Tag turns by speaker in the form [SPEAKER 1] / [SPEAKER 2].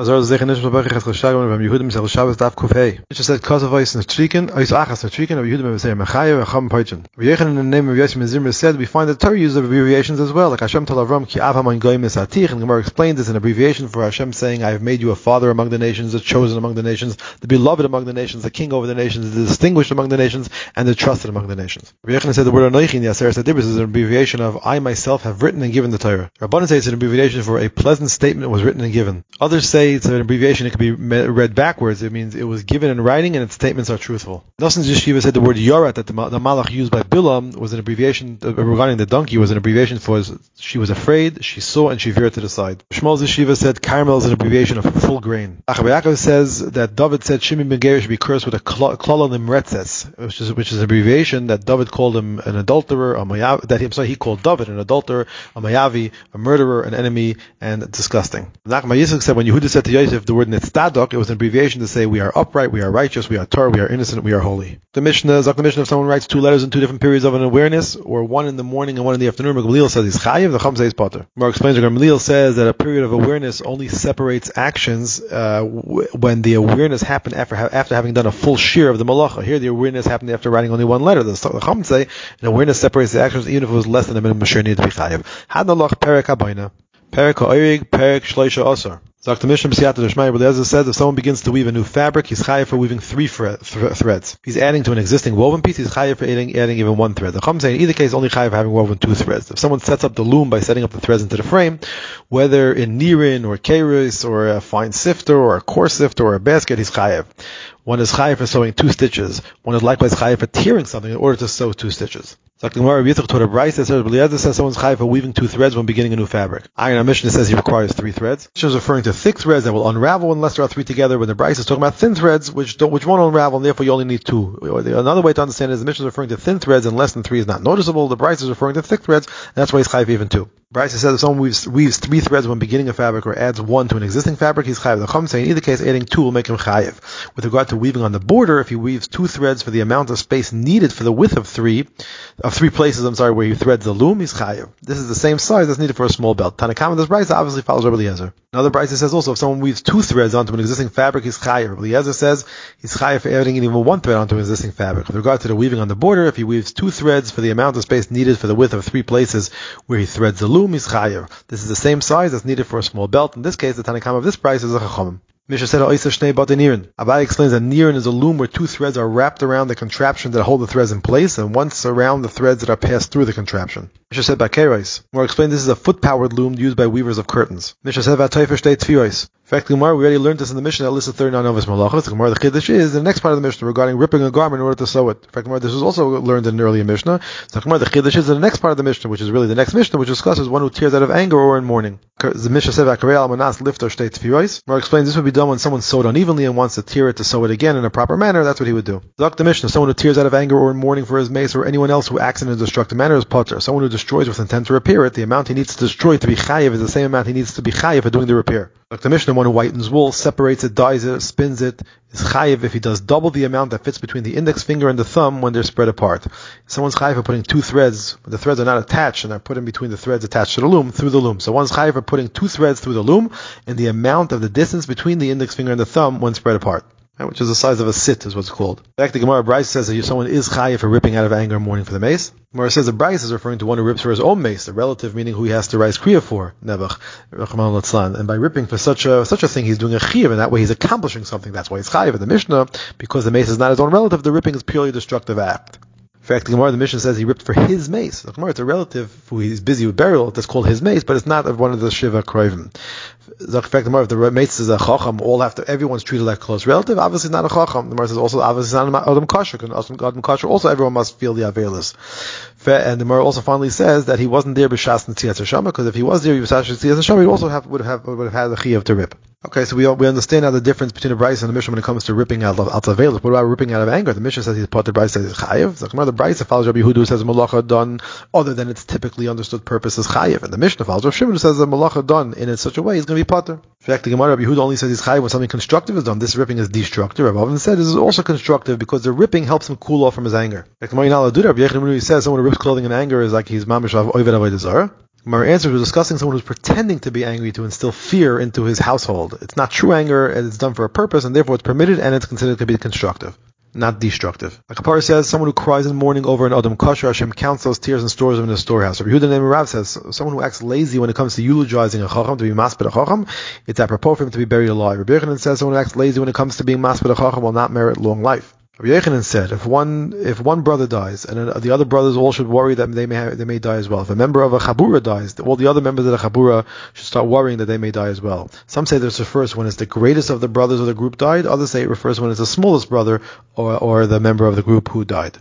[SPEAKER 1] Azar Zeichen Nish Mabach Echet Chashagim Rabbi Yehuda Misel Shabbos Daf Kuf Hey. It just said Kosovais and Tzrikin, Ois Achas and Tzrikin, Rabbi Yehuda Misel Mechayev Acham Poichin. Rabbi Yechon in the name of Yosef Mizimra said we find that Torah uses abbreviations as well, like Hashem told Avram Ki Av Haman Goyim Esatich, and Gemara explains this an abbreviation for Hashem saying, I have made you a father among the nations, the chosen among the nations, the beloved among the nations, the king over the nations, the distinguished among the nations, and the trusted among the nations. Rabbi Yechon said the word Anoichi in the Aseret Adibris is an abbreviation of I myself have written and given the Torah. Rabbanan say it's an abbreviation for a pleasant statement was written and given. Others say it's an abbreviation, it could be read backwards. It means it was given in writing and its statements are truthful. Noson's Yeshiva said the word Yorat that the Malach used by Bilam was an abbreviation regarding the donkey, was an abbreviation for she was afraid, she saw, and she veered to the side. Shmuel's Yeshiva said Carmel is an abbreviation of full grain. Achabayakov says that David said Shimon ben Gera should be cursed with a klala limretzes, which is an abbreviation that David called him an adulterer, he called David an adulterer, a mayavi, a murderer, an enemy, and disgusting. Nachman Yitzchak said when Yehuda said to Yosef the word Nitzadok, it was an abbreviation to say we are upright, we are righteous, we are Torah, we are innocent, we are holy. The Mishnah, if someone writes two letters in two different periods of an awareness, or one in the morning and one in the afternoon, Gamliel says he's chayiv, the Chum says potter. Mar explains that Gamliel says that a period of awareness only separates actions when the awareness happened after having done a full share of the malacha. Here the awareness happened after writing only one letter. The Chum say an awareness separates the actions even if it was less than a minimum share needed to be chayiv. Hadnalach perek habayna. Perek ha'orig, perek shleisha asar. Dr. Mishnah B'siyata Deshmai Eliezer says if someone begins to weave a new fabric, he's chayav for weaving three threads. If he's adding to an existing woven piece, he's chayav for adding even one thread. The Chum say in either case only chayav for having woven two threads. If someone sets up the loom by setting up the threads into the frame, whether in nirin or keris or a fine sifter or a coarse sifter or a basket, he's chayav. One is chayav for sewing two stitches. One is likewise chayav for tearing something in order to sew two stitches. Dr. Gemara Yitzchak taught a brayse that says Eliezer says someone's chayav for weaving two threads when beginning a new fabric. Ayin Mishnah says he requires three threads. Mishnah is referring to thick threads that will unravel unless there are three together, when the brayse is talking about thin threads which won't unravel and therefore you only need two. Another way to understand it is the Mishnah is referring to thin threads and less than three is not noticeable. The brayse is referring to thick threads and that's why he's chayav even two. Brayse says if someone weaves three threads when beginning a fabric or adds one to an existing fabric, he's chayav. The Chum say in either case adding two will make him chayav. With regard to weaving on the border, if he weaves two threads for the amount of space needed for the width of three places, where he threads the loom, he's chayav. This is the same size that's needed for a small belt. Tanakama, this brayse obviously follows Rabbi Eliezer. Another brayse says also if someone weaves two threads onto an existing fabric, he's chayav. Rabbi Eliezer says he's chayav for adding even one thread onto an existing fabric. With regard to the weaving on the border, if he weaves two threads for the amount of space needed for the width of three places where he threads the loom, he's chayav. This is the same size that's needed for a small belt. In this case, the Tanakama of this brayse is a chachamim. Mishnah said Abai explains that nirin is a loom where two threads are wrapped around the contraption that hold the threads in place, and once around the threads that are passed through the contraption. Mishnah said Bakerais. More explained this is a foot-powered loom used by weavers of curtains. Mishnah said Vatayfer Shtei Tfios. In fact, Gemara, we already learned this in the Mishnah that lists 39 of his malachos. The Gemara, the Chiddush is the next part of the Mishnah regarding ripping a garment in order to sew it. In fact, Gemara, this was also learned in an earlier Mishnah. So Gemara, the Chiddush is the next part of the Mishnah, which is really the next Mishnah, which discusses one who tears out of anger or in mourning. The Mishnah said Vakarei al manas lifter shtei tfiros. Gemara explains this would be done when someone sewed unevenly and wants to tear it to sew it again in a proper manner. That's what he would do. The Mishnah, someone who tears out of anger or in mourning for his mace or anyone else who acts in a destructive manner is potter. Someone who destroys with intent to repair it, the amount he needs to destroy to be chayiv is the same amount he needs to be chayiv for doing the repair. Like the Mishnah, one who whitens wool, separates it, dyes it, spins it, is chayiv if he does double the amount that fits between the index finger and the thumb when they're spread apart. Someone's chayiv for putting two threads, the threads are not attached and are put in between the threads attached to the loom, through the loom. So one's chayiv for putting two threads through the loom and the amount of the distance between the index finger and the thumb when spread apart. Which is the size of a sit, is what's called. Back to Gemara, Bryce says that someone is chayiv for ripping out of anger and mourning for the mace. Gemara says that Bryce is referring to one who rips for his own mace, a relative, meaning who he has to rise kriya for, Nebuch, and by ripping for such a thing, he's doing a chiyav, and that way he's accomplishing something. That's why he's chayiv. In the Mishnah, because the mace is not his own relative, the ripping is purely a destructive act. In fact, the Gemara, the Mishnah says he ripped for his mace. The Gemara, it's a relative who he's busy with burial that's called his mace, but it's not of one of the Shiva Kroivim. In fact, the Gemara, if the mace is a chacham, everyone's treated like a close relative. Obviously, not a chacham. The Gemara says also, obviously, not an adam kasher. Because adam kasher, also everyone must feel the avelis. And the Gemara also finally says that he wasn't there b'shas Tziyas Hashama, because if he was there b'shas Tziyas Hashama, he also would have had the chiyav to rip. Okay, so we understand now the difference between the Bryce and the Mishnah when it comes to ripping out of avelis. What about ripping out of anger? The Mishnah says he's part of the Bryce says he's chayiv. The Bryce follows Rabbi Yehuda who says malacha done other than its typically understood purpose is chayiv, and the Mishnah follows Rav Shimon who says that malacha done in such a way is going to be potter. In fact, the Gemara Rabbi Yehuda only says he's chayiv when something constructive is done. This ripping is destructive. Rabbi Avin said this is also constructive because the ripping helps him cool off from his anger. Like the Gemara do that. Rabbi Yechon says someone who rips clothing in anger is like he's mamish of oived avodah zarah. My answer was discussing someone who's pretending to be angry to instill fear into his household. It's not true anger, and it's done for a purpose, and therefore it's permitted, and it's considered to be constructive, not destructive. Like Kapara says, someone who cries in mourning over an Adam Kosher, Hashem counts those tears and stores them in a storehouse. Rabbi Yehuda Neiman Rav says, someone who acts lazy when it comes to eulogizing a Chacham, to be masped a Chacham, it's apropos for him to be buried alive. Rabbi Yechanan says, someone who acts lazy when it comes to being masped a Chacham will not merit long life. Rabbi Yechanan said, if one brother dies, and the other brothers all should worry that they may die as well. If a member of a Chabura dies, all the other members of the Chabura should start worrying that they may die as well. Some say this refers when it's the greatest of the brothers of the group died. Others say it refers when it's the smallest brother or the member of the group who died.